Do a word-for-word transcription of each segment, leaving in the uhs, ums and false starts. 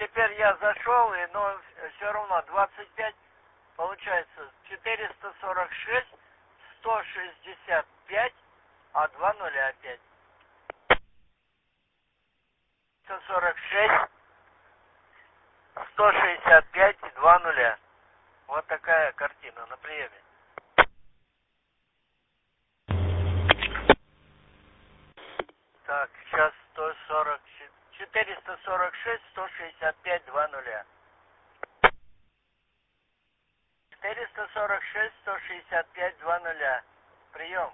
теперь я зашел, и, но все равно двадцать пять, получается, четыреста сорок шесть, сто шестьдесят пять, а два нуля опять. сто сорок шесть, сто шестьдесят пять и два нуля. Вот такая картина на приеме. Так, сейчас сто сорок, четыреста сорок шесть, сто шестьдесят пять, два нуля. четыреста сорок шесть, сто шестьдесят пять, два нуля. Прием.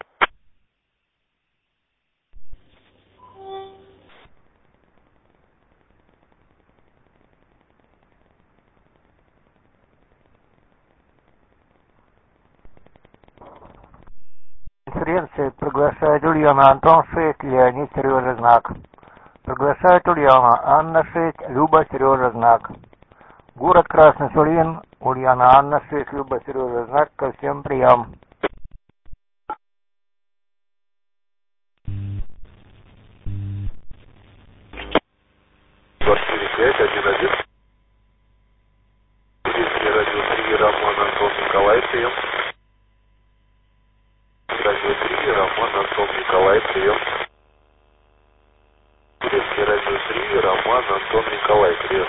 Конференция приглашает Ульяна Антон шесть, Леонид Сережа Знак. Приглашает Ульяна Анна шесть, Люба Сережа Знак. Город Красный Сулин, Ульяна Анна шесть, Люба Сережа Знак. Ко всем прием. двадцать пять, один один. Радио три, Роман Антон Николай, прием. Радио три, Роман Антон Николай, прием. Турецкий радио три, Роман Антон Николай, прием.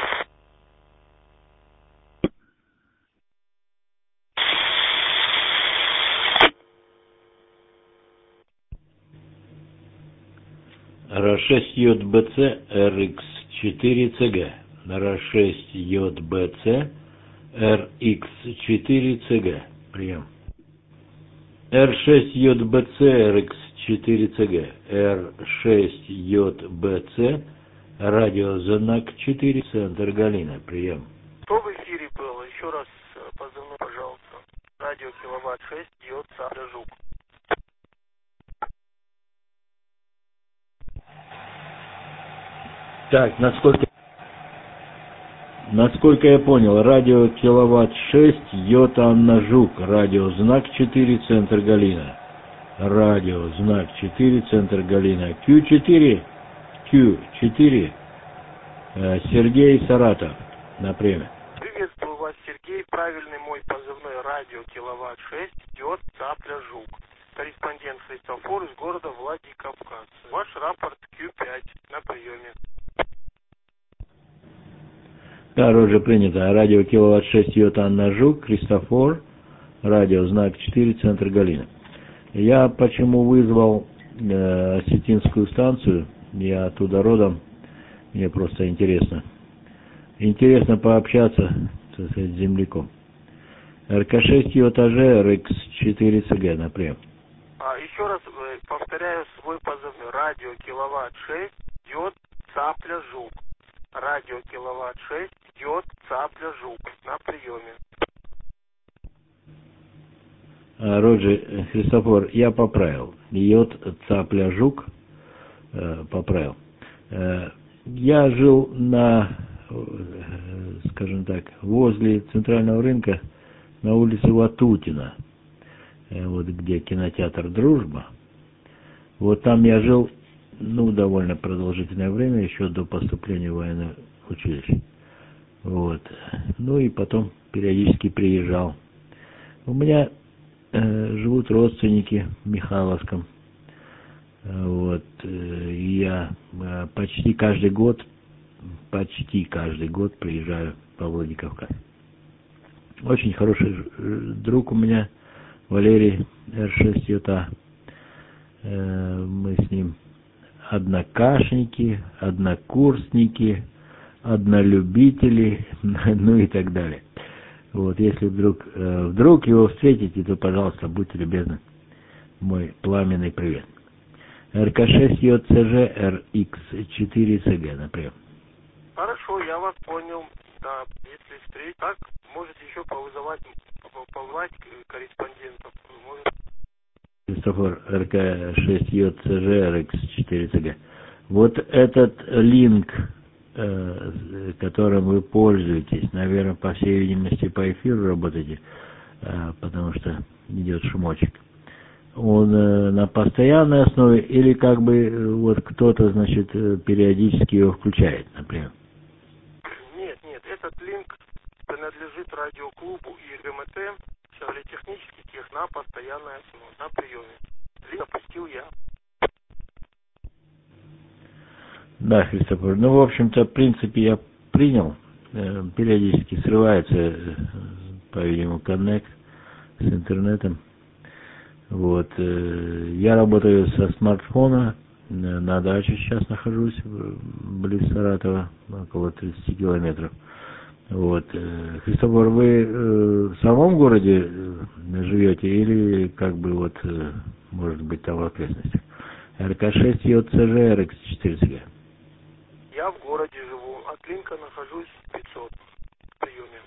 эр шесть J B C эр икс четыре C G. эр шесть J B C эр икс четыре C G. Прием. эр шесть J B C эр икс четыре C G. эр шесть J B C. Радиознак четыре. Центр Галина. Прием. Кто в эфире был? Еще раз позывной, пожалуйста. Радио Киловатт шесть, Йод, Сабля, Жук. Так, насколько, насколько я понял, радио Киловатт шесть, Йота Анна Жук, радио знак четыре, Центр Галина. Радио знак четыре, Центр Галина. Q четыре, Q четыре, Сергей Саратов, на время. Приветствую вас, Сергей. Правильный мой позывной радио Киловатт шесть, Йод, Цапля, Жук. Корреспондент Христофор из города Владикавказ. Ваш рапорт Q пять на приеме. Да, уже принято. Радио Киловатт шесть, Йота Анна Жук, Христофор, радио знак четыре, Центр Галина. Я почему вызвал э, осетинскую станцию, я оттуда родом, мне просто интересно. Интересно пообщаться с, с земляком. эр ка шесть Йота Ж, эр икс четыре Ц Г, например. А, еще раз э, повторяю свой позывной. Радио Киловатт шесть, Йод, Цапля, Жук. Радио Киловатт шесть, Йод, Цапля, Жук. На приеме. Роджи, Христофор, я поправил. Йод, Цапля, Жук, э, поправил. Э, я жил на, э, скажем так, возле центрального рынка на улице Ватутина, э, вот где кинотеатр «Дружба». Вот там я жил, ну, довольно продолжительное время, еще до поступления в военное училище. Вот. Ну и потом периодически приезжал. У меня э, живут родственники в Михайловском. Вот. И я э, почти каждый год, почти каждый год приезжаю по Владикавказ. Очень хороший друг у меня, Валерий эр шесть Йота. Э, мы с ним однокашники, однокурсники, однолюбители, ну и так далее. Вот, если вдруг, э, вдруг его встретите, то, пожалуйста, будьте любезны, мой пламенный привет. эр ка шесть J C G, эр икс четыре Ц Г, например. Хорошо, я вас понял. Да, если встретить, так, можете еще повызывать, позвать корреспондентов. Может... Христофор, эр ка шесть J C G, эр икс четыре Ц Г. Вот этот линк, э, которым вы пользуетесь, наверное, по всей видимости, по эфиру работаете, э, потому что идет шумочек. Он э, на постоянной основе или как бы э, вот кто-то, значит, э, периодически его включает, например? принадлежит радиоклубу и ГМТ, технический тех на постоянной основе, на приеме. Линк опустил я. Да, Христофор. Ну, в общем-то, в принципе, я принял. Периодически срывается, по-видимому, коннект с интернетом. Вот. Я работаю со смартфона. На даче сейчас нахожусь, близ Саратова, около тридцати километров. Вот. Христофор, вы в самом городе живете или как бы вот, может быть, там в окрестностях? эр ка шесть и о цэ жэ эр икс четыре цэ гэ. Я в городе живу, от Линка нахожусь в пятьсот в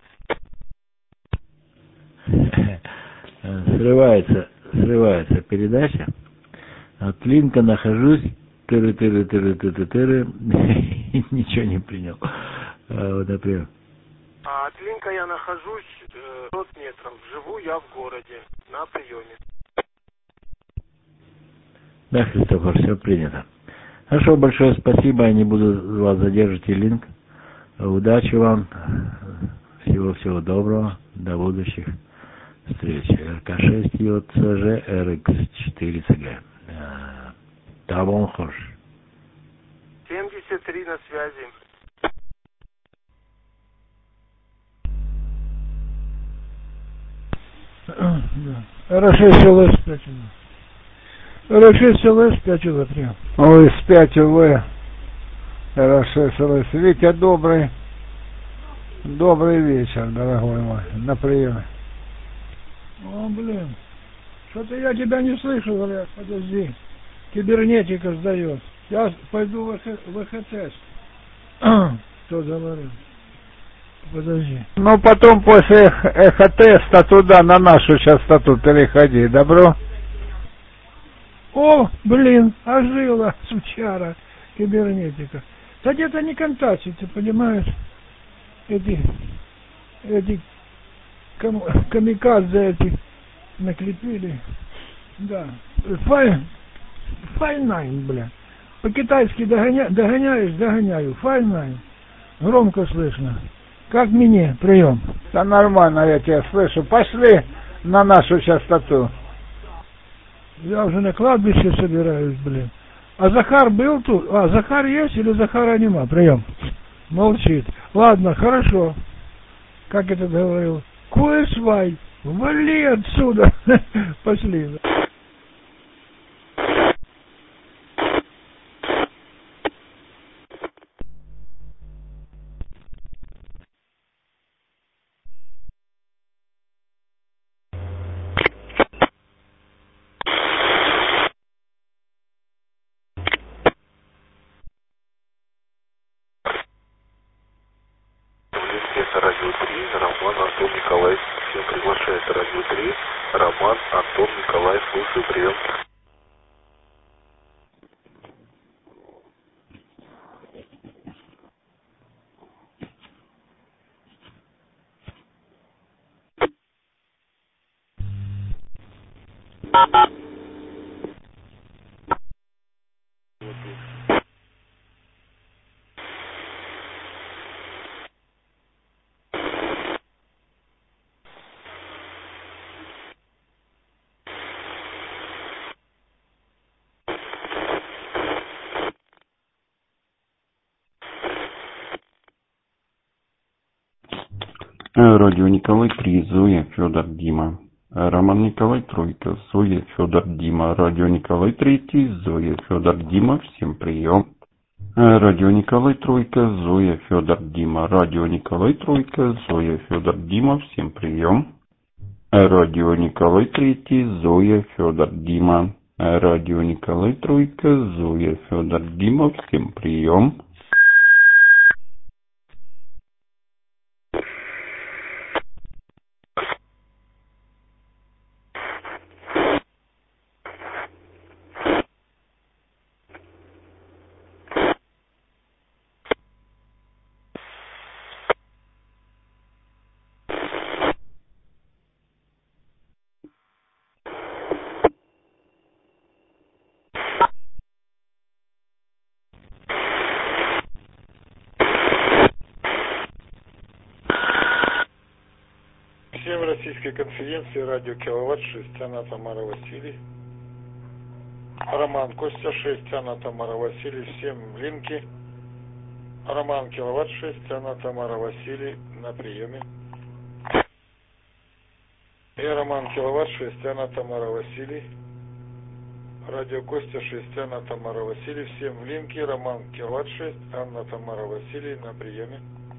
приеме. Срывается, срывается передача. От Линка нахожусь, тыры-тыры-тыры-тыры-тыры, ничего не принял. А, вот, например. А от Линка я нахожусь э, сто метров, живу я в городе, на приеме. Да, Христофор, все принято. Хорошо, большое спасибо, я не буду вас задерживать, и Линк. Удачи вам, всего-всего доброго, до будущих встреч. эр ка шесть и о цэ жэ эр икс четыре цэ гэ. Табон хош. семьдесят три на связи. эр шесть эл эс пять. эр шесть эл эс пять эл три. Ой, с пять вэ. эр шесть эл эс. Витя, добрый. Добрый вечер, дорогой мой. На приеме. О, блин. Что-то я тебя не слышу, говорят. Подожди. Кибернетика сдает. Я пойду в эх тест. Кто говорит? Подожди. Ну, потом после эхотеста туда, на нашу частоту переходи. Добро? О, блин, ожила, сучара, кибернетика. Да где-то не контакты, ты понимаешь? Эти, эти кам, камикадзе эти наклепили. Да. Фай, файнайн, бля. По-китайски догоня, догоняешь, догоняю. Файнайн. Громко слышно. Как мне? Прием. Да нормально, я тебя слышу. Пошли на нашу частоту. Я уже на кладбище собираюсь, блин. А Захар был тут? А, Захар есть или Захара нема? Прием. Молчит. Ладно, хорошо. Как это говорил? Куэсвай, вали отсюда. Пошли. Радио три, Роман, Антон, Николай. Всем приглашает Радио три, Роман, Антон, Николай. Слушаю, прием. Радио Николай три, Зоя, Федор, Дима. Роман Николай, Тройка, Зоя, Федор, Дима. Радио Николай третий, Зоя, Федор, Дима. Всем прием. Радио Николай, Тройка, Зоя, Федор, Дима. Радио Николай, Тройка, Зоя, Федор, Дима. Всем прием. Радио Николай третий, Зоя, Федор, Дима. Радио Николай, Тройка, Зоя, Федор, Дима. Всем прием. Российской конференции радио Киловатт шесть, она Тамара Василий. Роман Костя шесть, она Тамара Василий, всем в линке. Роман Киловатт шесть, она Тамара Василий на приеме. Я Роман Киловатт шесть, она Тамара Василий. Радио Костя шесть, Анна Тамара Василий, всем в линке. Роман Киловатт шесть, Анна Тамара Василий на приеме.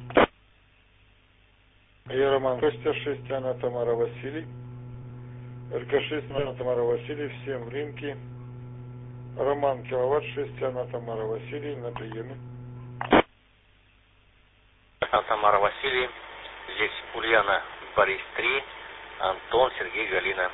Я Роман Костя шесть, Анна Тамара Василий. РК шесть, Анна Тамара Василий, всем в линке. Роман Киловатт шесть, Анна Тамара Василий на приеме. Анна Тамара Василий, здесь Ульяна Борис три, Антон Сергей Галина.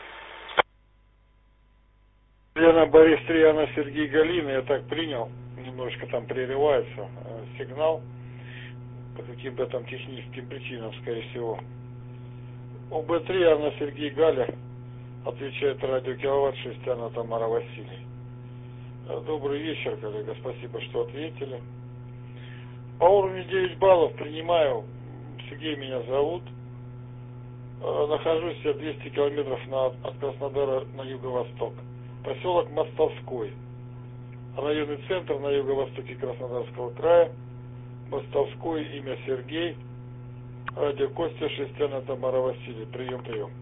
Ульяна Борис три, Анна Сергей Галина, я так принял, немножко там прерывается э, сигнал по каким-то там техническим причинам, скорее всего. ОБ три, Анна Сергей Галя, отвечает радио Киловатт шесть, Анна Тамара Василий. Добрый вечер, коллега, спасибо, что ответили. По уровню девять баллов принимаю, Сергей меня зовут. Нахожусь я двести километров на, от Краснодара на юго-восток. Поселок Мостовской. Районный центр на юго-востоке Краснодарского края. Мостовской, имя Сергей. Радио Костя шесть, Анна Тамара Василий. Прием, прием.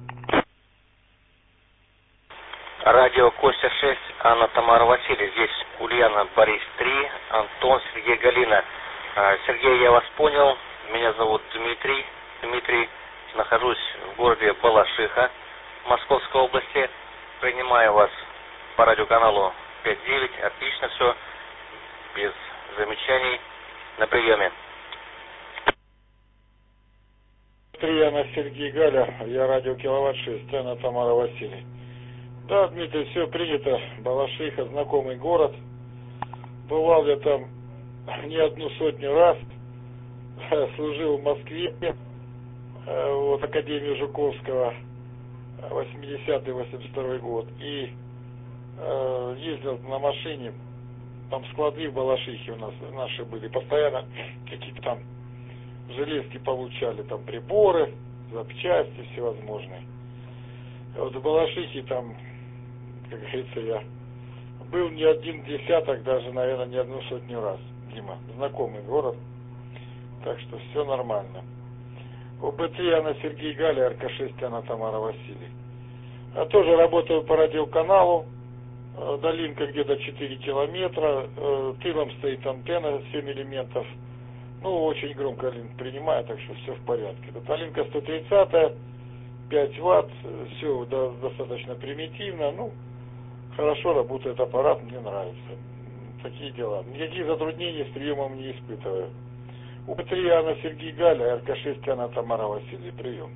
Радио Костя шесть, Анна Тамара Василий. Здесь Ульяна Борис три, Антон Сергей Галина. Сергей, я вас понял. Меня зовут Дмитрий. Дмитрий, нахожусь в городе Балашиха Московской области. Принимаю вас по радиоканалу пять девять. Отлично все. Без замечаний. На приеме. Три, Анна Сергей Галя. Я радио Киловатт шесть, Анна Тамара Василий. Да, Дмитрий, все принято. Балашиха, знакомый город. Бывал я там не одну сотню раз. Служил в Москве. Вот, Академию Жуковского. восьмидесятый восемьдесят второй год. И э, ездил на машине. Там склады в Балашихе у нас наши были. Постоянно какие-то там железки получали. Там приборы, запчасти всевозможные. Вот в Балашихе там, как говорится, я был не один десяток, даже, наверное, не одну сотню раз. Дима, знакомый город. Так что все нормально. ОБ три, Анна Сергей Галя, РК шесть, Анна Тамара Василий. Я тоже работаю по радиоканалу. Долинка где-то четыре километра. Тылом стоит антенна семь элементов. Ну, очень громко линк принимает, так что все в порядке. Долинка сто тридцать, пять ватт. Все достаточно примитивно. Ну, хорошо работает аппарат, мне нравится. Такие дела. Никаких затруднений с приемом не испытываю. ОБ три, Анна Сергей Галя, РК шесть, Анна Тамара Василий. Прием.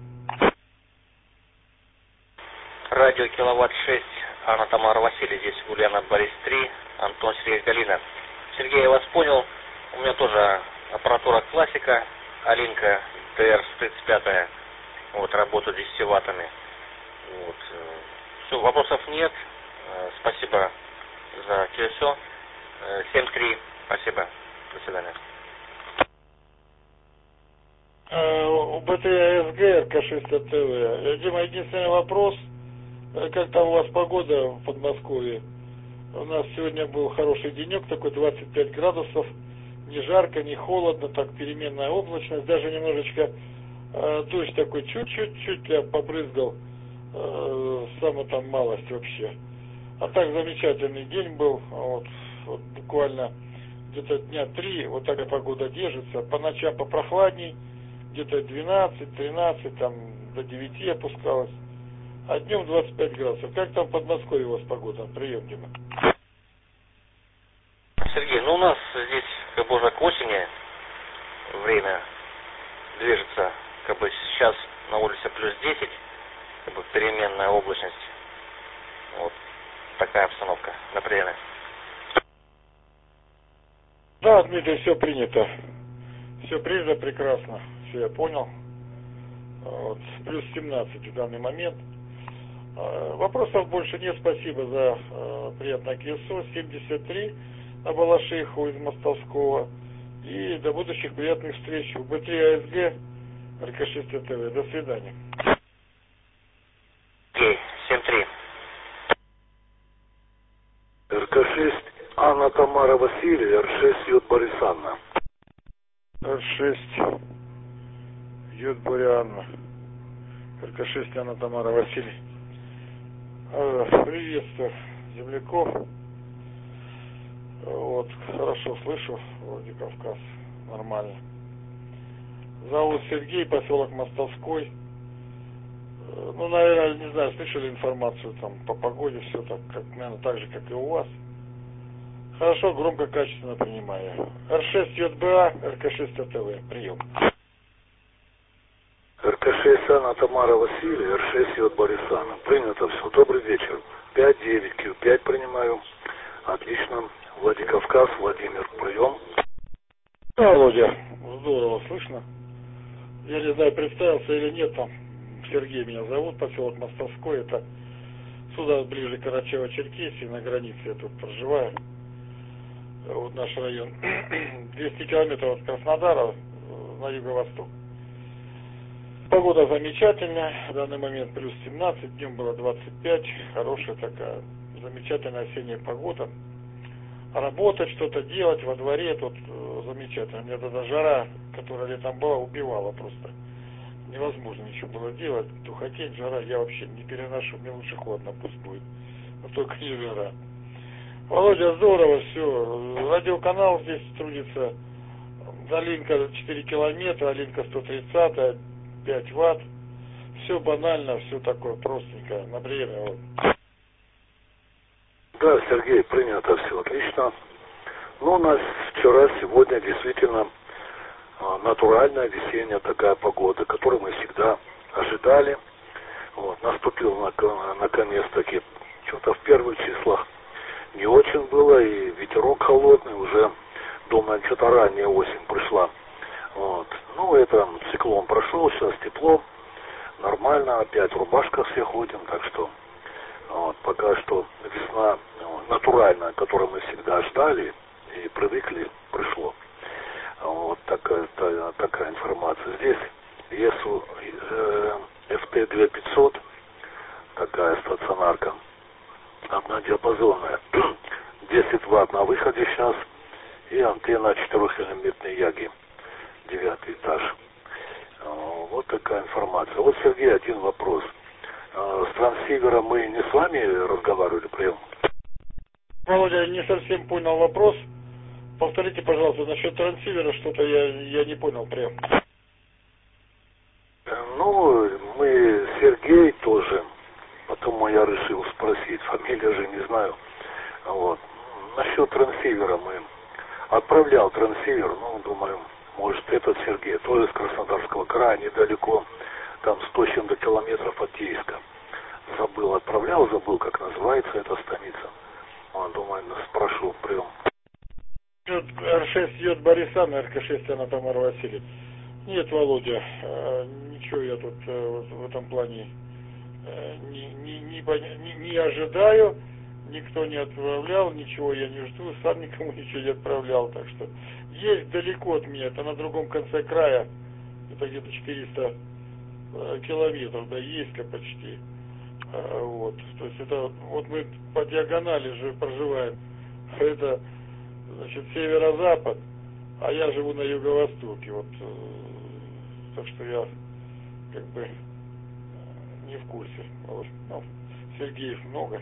Радио Киловатт шесть, Анна Тамара Василий. Здесь Ульяна Борис три, Антон Сергей Галина. Сергей, я вас понял. У меня тоже аппаратура классика. Алинка Т Р сто тридцать пять. Вот, работаю десятью ваттами. Вот. Все, вопросов нет. Спасибо за все. семь три. Спасибо. До свидания. ОБТ АСГ, РК шесть ТВ. Дима, единственный вопрос. Как там у вас погода в Подмосковье? У нас сегодня был хороший денек, такой двадцать пять градусов. Не жарко, не холодно, так переменная облачность. Даже немножечко э, дождь такой чуть-чуть я побрызгал. Э, самую там малость вообще. А так замечательный день был. Вот, вот буквально где-то дня три вот такая погода держится. По ночам попрохладней. Где-то двенадцать-тринадцать, там до девяти опускалось. А днем двадцать пять градусов. Как там в Подмосковье у вас погода? Прием, Дима. Сергей, ну у нас здесь как бы уже к осени время движется. Как бы сейчас на улице плюс десять, как бы переменная облачность. Вот такая обстановка на приеме. Да, Дмитрий, все принято. Все принято прекрасно. Все я понял. Вот, плюс семнадцать в данный момент. Вопросов больше нет. Спасибо за э, приятное колесо. семьдесят три на Балашиху из Мостовского. И до будущих приятных встреч. УБ три АСГ, РК шесть ТВ. До свидания. Тамара Василий, эр шесть J Борис Анна. эр шесть J Борис Анна. эр ка шесть Анна Тамара Василий. Приветствую земляков. Вот, хорошо слышу, Владикавказ, нормально. Зовут Сергей, поселок Мостовской. Ну, наверное, не знаю, слышали информацию там по погоде, все так, как, наверное, так же, как и у вас. Хорошо, громко, качественно принимаю. эр шесть J Б А, эр ка шесть А Т В, прием. эр ка шесть Анна Тамара Василий, эр шесть J Борис Анна. Принято все. Добрый вечер. пять девять Q пять принимаю. Отлично. Владикавказ, Владимир, прием. Да, Володя, здорово слышно. Я не знаю, представился или нет, там Сергей меня зовут, поселок Мостовской, это сюда ближе к Карачаево-Черкесии, на границе я тут проживаю. Вот наш район. двести километров от Краснодара на юго-восток. Погода замечательная, в данный момент плюс семнадцать, днем было двадцать пять, хорошая такая, замечательная осенняя погода. Работать, что-то делать во дворе, тут э, замечательно. Мне тогда жара, которая летом была, убивала просто. Невозможно ничего было делать. Тухотень, жара, я вообще не переношу. Мне лучше холодно пусть будет. Но только не жара. Володя, здорово, все. Радиоканал здесь трудится. Алинка четыре километра, Алинка сто тридцать, пять ватт. Все банально, все такое простенькое. На время вот. Да, Сергей, принято все отлично. Ну, у нас вчера, сегодня действительно натуральная весенняя такая погода, которую мы всегда ожидали. Вот, наступил наконец-таки, что-то в первых числах не очень было, и ветерок холодный, уже, думаю, что-то ранняя осень пришла. Вот. Ну, это циклон прошел, сейчас тепло, нормально, опять в рубашках все ходим, так что вот, пока что весна натуральная, которую мы всегда ждали и привыкли, пришло. Вот такая, та, такая информация. Здесь ЕСУ э, эф тэ две тысячи пятьсот, такая стационарка, однодиапазонная, десять ватт на выходе сейчас, и антенна четырехэлементной яги, девятый этаж. Вот такая информация. Вот, Сергей, один вопрос. С трансивером мы не с вами разговаривали, прием? Володя, не совсем понял вопрос. Повторите, пожалуйста, насчет трансивера что-то я, я не понял прям. Ну, мы, Сергей тоже, потому я решил спросить, фамилия же не знаю. Вот. Насчет трансивера мы отправлял трансивер, ну, думаю, может, этот Сергей, тоже из Краснодарского края, недалеко, там сто с чем-то километров от Ейска. Забыл, отправлял, забыл, как называется эта станица. Вот, думаю, спрошу, прием. эр шесть J Борис Анна, эр ка шесть Анна Тамара Василий. Нет, Володя, ничего я тут в этом плане не, не, не, не ожидаю, никто не отправлял, ничего я не жду, сам никому ничего не отправлял, так что есть далеко от меня, это на другом конце края, это где-то четыреста километров, да, есть почти. Вот, то есть это вот мы по диагонали же проживаем, это, значит, северо-запад, а я живу на юго-востоке, вот, так что я как бы не в курсе. Вот, ну, Сергеев много,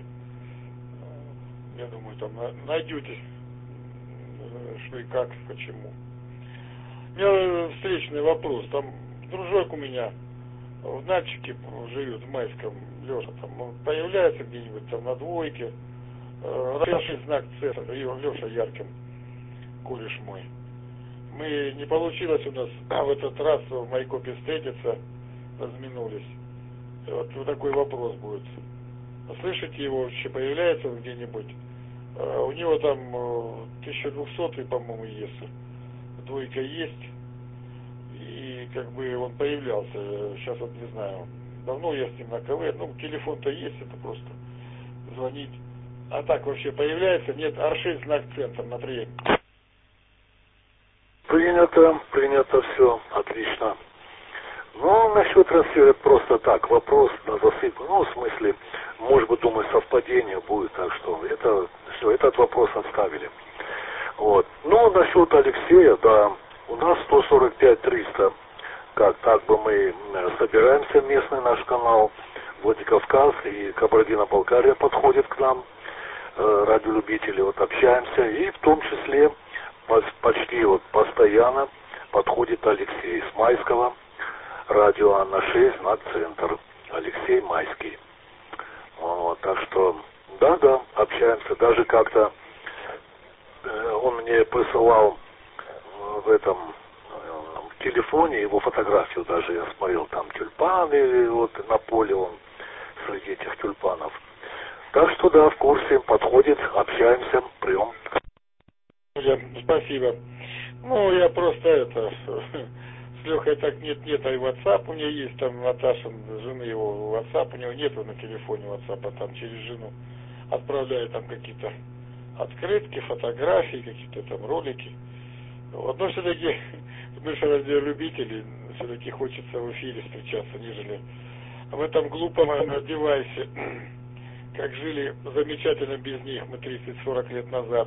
я думаю, там найдете, что и как, почему. У меня встречный вопрос, там дружок у меня в Нальчике живет, в Майском, Леша, там, он появляется где-нибудь там на двойке, э, знак центра, Леша Яркин, кореш мой. Мы, не получилось у нас в этот раз в Майкопе встретиться, разминулись. Вот, вот такой вопрос будет. Слышите, его вообще появляется он где-нибудь? Э, у него там э, тысяча двухсотый, по-моему, ЕСУ. Двойка есть. И как бы он появлялся, сейчас вот не знаю, давно я с ним на КВ, ну телефон-то есть, это просто звонить. А так вообще появляется? Нет, эр шесть знак центр на приеме. Принято, принято все, отлично. Ну, насчет трансфера просто так, вопрос на засыпку, ну, в смысле, может быть, думаю, совпадение будет, так что это, все, этот вопрос оставили. Вот. Ну, насчет Алексея, да, у нас сто сорок пять триста. Как так бы мы собираемся, местный наш канал Владикавказ и Кабардино-Балкария подходит к нам, э, радиолюбители, вот общаемся, и в том числе почти вот постоянно подходит Алексей с Майского, радио Анна шесть на центр, Алексей Майский. Вот, так что, да-да, общаемся, даже как-то э, он мне присылал в этом в телефоне его фотографию, даже я смотрел, там тюльпаны, вот на поле он среди этих тюльпанов. Так что да, в курсе, подходит, общаемся, прием. Спасибо. Ну, я просто это, с Лехой так нет-нет, а и WhatsApp у меня есть, там Наташа, жены его, WhatsApp у него нету на телефоне WhatsApp, а там через жену отправляет там какие-то открытки, фотографии, какие-то там ролики. Вот, но все-таки мы же радиолюбители, все-таки хочется в эфире встречаться, нежели в этом глупом девайсе, как жили замечательно без них мы тридцать-сорок лет назад.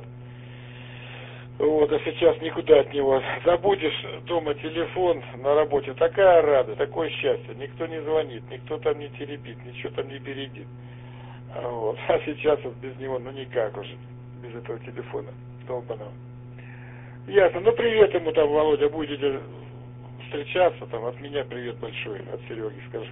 Вот, а сейчас никуда от него. Забудешь дома телефон, на работе такая радость, такое счастье. Никто не звонит, никто там не теребит, ничего там не бередит. Вот. А сейчас вот без него, ну никак уже, без этого телефона долбаного. Ясно. Ну привет ему там, Володя, будете встречаться, там от меня привет большой, от Сереги скажи.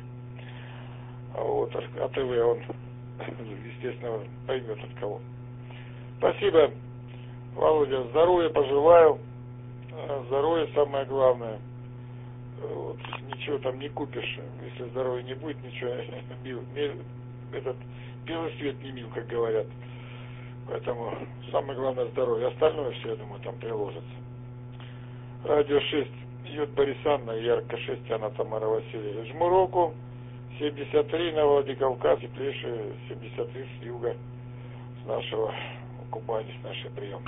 А вот от ТВ он, естественно, поймет от кого. Спасибо. Володя, здоровья пожелаю, здоровье самое главное, вот, ничего там не купишь, если здоровья не будет, ничего, мил, мил, этот белый свет не мил, как говорят, поэтому самое главное здоровье, остальное все, я думаю, там приложится. Радио шесть, Йод Борис Анна, Ярко шесть, Анна Тамара Васильевна, жму руку, семьдесят три на Владикавказ, теплейшие семьдесят три с юга, с нашего Кубани, с нашей приемки.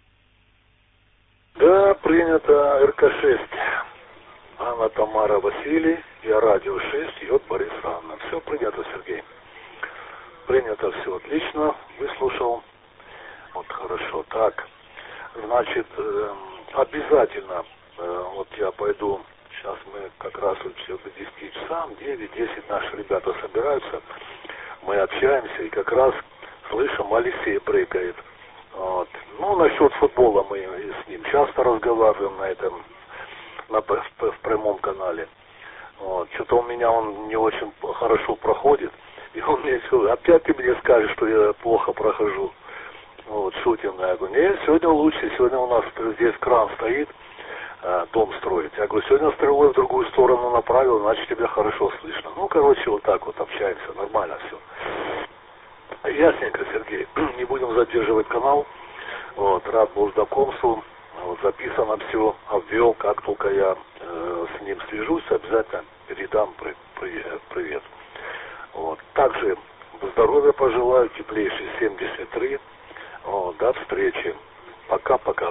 Да, принято эр ка шесть. Анна Тамара Василий, я радио шесть, Йод Борис Анна. Все принято, Сергей. Принято, все отлично. Выслушал. Вот хорошо. Так, значит, э, обязательно, э, вот я пойду, сейчас мы как раз вот все до десяти часам, девять-десять наши ребята собираются, мы общаемся и как раз слышим, Алексей брыкает. Вот. Ну, насчет футбола мы с ним часто разговариваем на этом, на, в, в прямом канале. Вот. Что-то у меня он не очень хорошо проходит. И он мне говорит, опять ты мне скажешь, что я плохо прохожу. Вот, шутим. Я говорю, нет, сегодня лучше, сегодня у нас здесь кран стоит, дом строить. Я говорю, сегодня стрелой в другую сторону направил, значит тебя хорошо слышно. Ну, короче, вот так вот общаемся, нормально все. Ясненько, Сергей. Не будем задерживать канал. Вот, рад был знакомству. Вот, записано все, обвел, как только я э, с ним свяжусь, обязательно передам при, при, привет. Вот. Также здоровья пожелаю, теплейший семьдесят три. Вот, до встречи. Пока-пока.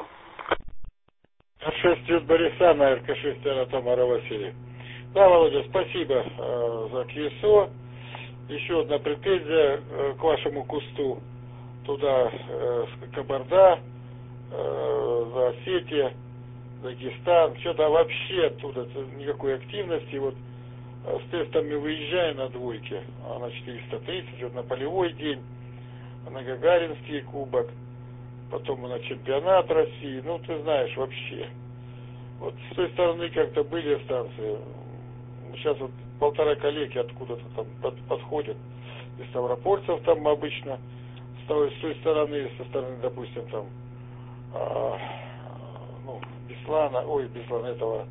шесть Бориса на эр ка шесть, Анна Тамара Васильевна. Да, Володя, спасибо э, за КСО. Еще одна претензия э, к вашему кусту. Туда э, Кабарда, э, за Осетия, Дагестан. Что-то вообще оттуда никакой активности. Вот э, с тестами выезжая на двойке, а на четыреста тридцать, вот на полевой день, на Гагаринский кубок, потом на чемпионат России. Ну, ты знаешь, вообще. Вот с той стороны как-то были станции. Сейчас вот полтора коллеги откуда-то там под, подходят. Из ставропольцев там обычно, с той, с той стороны, со стороны, допустим, там, а, ну, Беслана, ой, Беслана этого,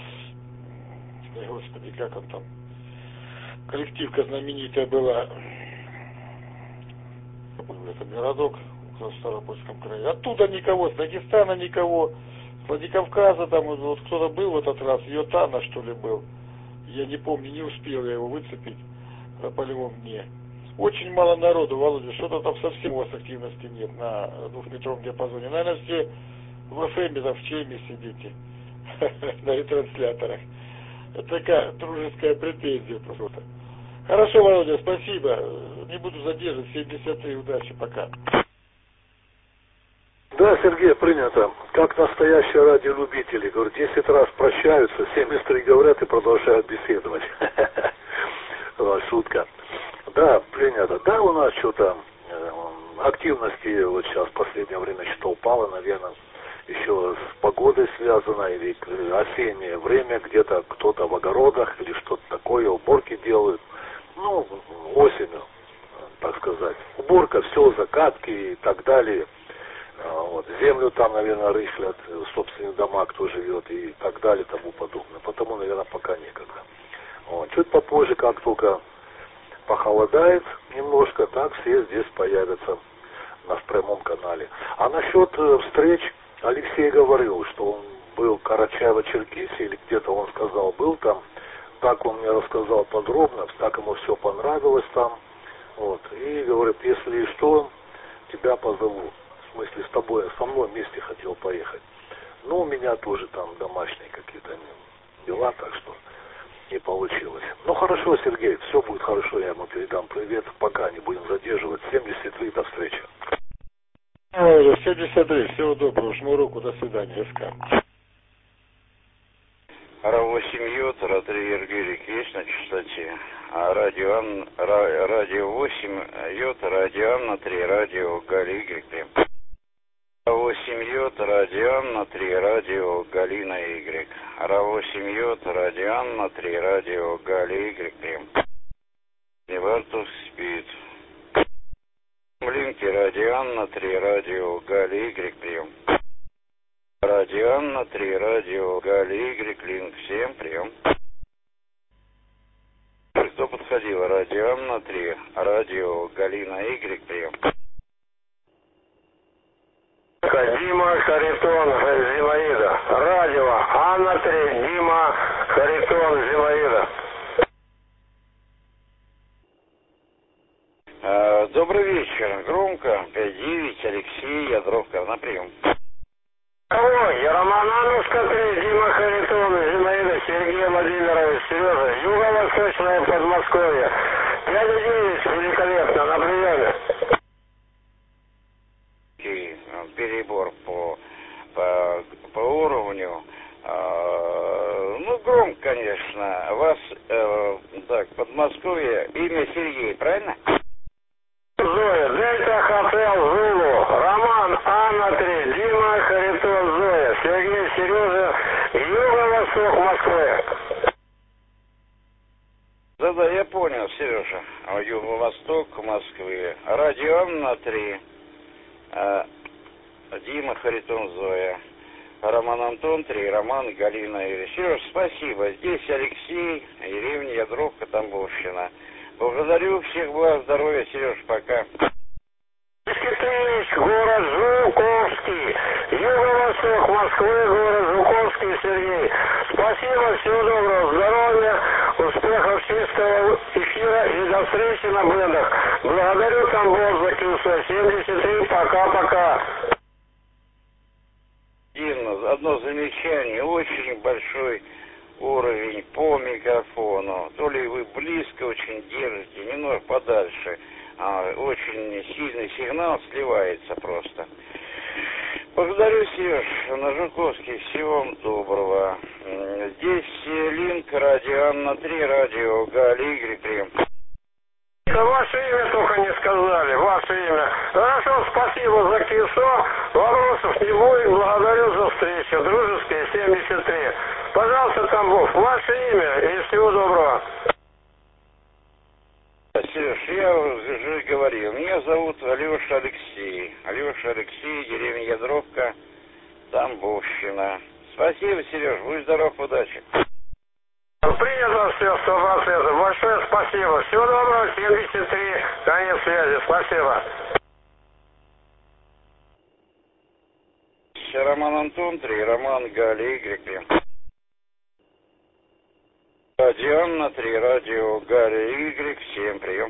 ой, господи, как он там, коллективка знаменитая была, это городок в Ставропольском крае. Оттуда никого, с Дагестана никого, с Владикавказа там вот кто-то был в этот раз, Йотана, что ли, был. Я не помню, не успел я его выцепить на полевом дне. Очень мало народу, Володя, что-то там совсем у вас активности нет на двухметровом диапазоне. Наверное, все в эф эм, там в ЧЕМе сидите, на ретрансляторах. Это такая дружеская претензия просто. Хорошо, Володя, спасибо. Не буду задерживать. семьдесят три, удачи, пока. Да, Сергей, принято. Как настоящие радиолюбители. Говорю, десять раз прощаются, семьдесят три говорят и продолжают беседовать. Шутка. Да, принято. Да, у нас что-то активности вот сейчас в последнее время что-то упало, наверное, еще с погодой связано, или осеннее время, где-то кто-то в огородах или что-то такое, уборки делают. Ну, осенью, так сказать. Уборка, все, закатки и так далее. Вот. Землю там, наверное, рыхлят, собственные дома, кто живет и так далее, тому подобное. Потому, наверное, пока некогда. Вот. Чуть попозже, как только похолодает немножко, так все здесь появятся на прямом канале. А насчет э, встреч Алексей говорил, что он был в Карачаево-Черкесии, или где-то он сказал, был там. Так он мне рассказал подробно, так ему все понравилось там. Вот. И говорит, если что, тебя позову. В смысле, с тобой, со мной вместе хотел поехать. Ну, у меня тоже там домашние какие-то дела, так что не получилось. Ну, хорошо, Сергей, все будет хорошо, я ему передам привет. Пока, не будем задерживать. семьдесят три, до встречи. семьдесят три, всего доброго, жму руку, до свидания, СК. Ра восемь Йод, Ра три Ергерик есть на частоте. А радио, Ан, ра, радио восемь Йод, радио Анна три, радио Гали Y. Ра восемь Йод, радио Анна три, радио Галина Y. Ра восемь Йод, радио Анна три, радио Гали Y. Невартус спит. Линки радио Анна три, радио Гали Y. Прием. Радио Анна три, радио Гали Y, линк, всем прием. Кто подходил? Радио Анна три, радио Галина Y, прием. Дима Харитон Зимаида. Радио Анна три, Дима Харитон Зимаида. А, добрый вечер. Громко. пять девять, Алексей Ядровка. На прием. Ой, Роман Анушка три, Дима Харитон, Зинаида, Сергей Владимирович, Сережа, Юго-Восточное Подмосковье. пять девять, великолепно, на приеме. И перебор по, по, по уровню. А, ну, громко, конечно. Вас, э, так, Подмосковье, имя Сергей, правильно? Зоя, Дельта Хотел, Зулу, Роман, Анна три, Дима Харитон, Зоя, Сергей, Сережа, Юго-Восток Москвы. Да-да, я понял, Сережа. Юго-Восток Москвы. Радио Анна три, а, Дима Харитон, Зоя. Роман Антон три, Роман Галина Юрий. Сереж, спасибо. Здесь Алексей, деревня Ядровка, Тамбовщина. Благодарю, всех благ, здоровья, Сереж, пока. Город Жуковский, Юго-Восток Москвы, город Жуковский, Сергей. Спасибо, всего доброго, здоровья, успехов, чистого эфира и до встречи на блендах. Благодарю, Тамбов, за Килса семьдесят три, пока-пока. Одно замечание, очень большой уровень по микрофону. То ли вы близко очень держите, немного подальше. А, очень сильный сигнал сливается просто. Благодарю, Сереж, на Жуковский. Всего вам доброго. Здесь линк радио Анна три, радио Гали Y, прием. Ваше имя только не сказали, ваше имя. Хорошо, спасибо за КИСО. Вопросов не будет. Благодарю за встречу. Дружеская семьдесят три. Пожалуйста, Тамбов, ваше имя и всего доброго. Сереж, я уже говорил, меня зовут Алеша Алексей. Алеша Алексей, деревня Ядровка, Тамбовщина. Спасибо, Сереж, будь здоров, удачи. Принято все, сто процентов. Большое спасибо. Всего доброго, семьдесят три. Конец связи. Спасибо. Роман Антон три, Роман Гали Y. Радио Анна три, радио Гали Y. Всем прием.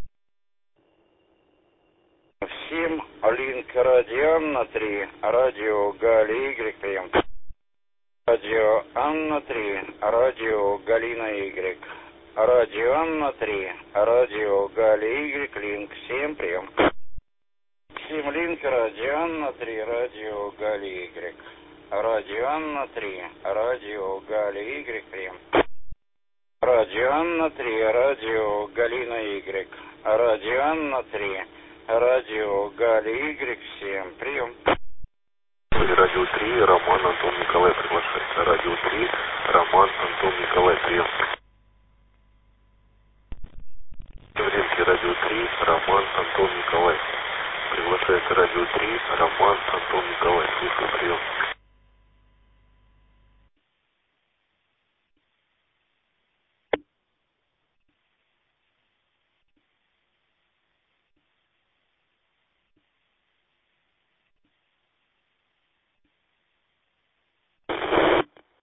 Всем линк радио Анна три, радио Гали Y. Прием. Радио Анна три, радио Галина Y. Радио Анна три, радио Гали Y, линк, всем прием. Максим Линк, радио Анна три, радио Гали Y. Радио Анна три, радио Гали Y, прием. Радио Анна три, радио Галина Y. Радио Анна три, радио Гали Y, всем прием. Радио три, Роман Антон Николай приглашается. Радио три, Роман Антон Николай, прием. Еврейский радио три, Роман Антон Николай. Приглашается радио три, Роман Антон Николай. Слушаю, прием.